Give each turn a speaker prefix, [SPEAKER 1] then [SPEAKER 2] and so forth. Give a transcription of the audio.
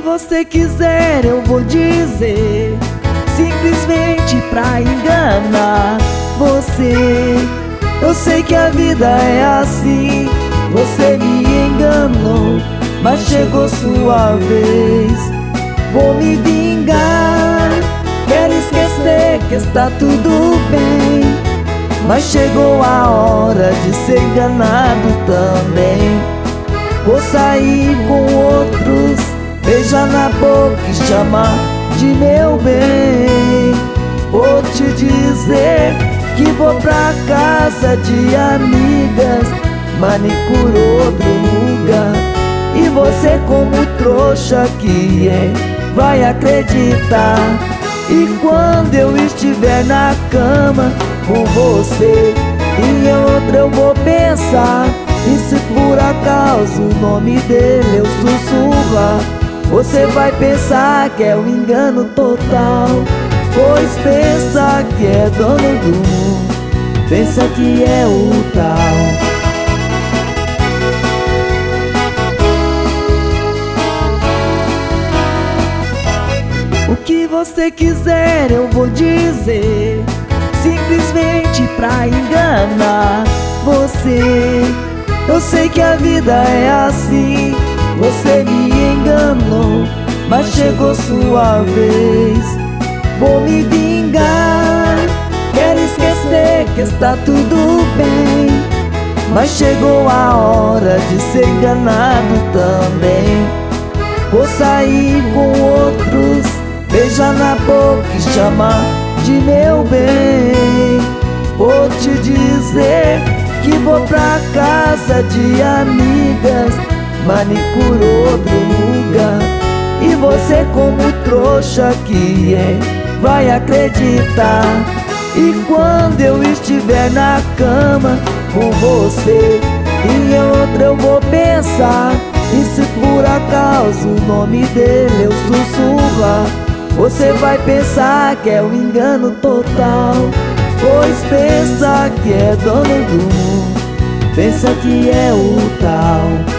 [SPEAKER 1] você quiser eu vou dizer, simplesmente pra enganar você. Eu sei que a vida é assim, você me enganou, mas chegou sua vez. Vou me vingar, quero esquecer que está tudo bem, mas chegou a hora de ser enganado também. Vou sair com outros, beijar na boca e chamar de meu bem. Vou te dizer que vou pra casa de amigas, manicure outro lugar, e você como trouxa que é, vai acreditar. E quando eu estiver na cama com você, em outra eu vou pensar, e se por acaso o nome dele eu sussurrar, você vai pensar que é um engano total, pois pensa que é dono do mundo, pensa que é o tal. O que você quiser eu vou dizer, simplesmente pra enganar você. Eu sei que a vida é assim, você me enganou, mas chegou sua vez. Vou me vingar, quero esquecer que está tudo bem, mas chegou a hora de ser enganado também. Vou sair com outros, beijar na boca e chamar de meu bem. Vou te dizer que vou pra casa de amigas, manicure outro lugar, e você como trouxa que é, vai acreditar. E quando eu estiver na cama com você, em outra eu vou pensar, e se por acaso o nome dele eu sussurrar, você vai pensar que é um engano total, pois pensa que é dono do mundo, pensa que é o tal.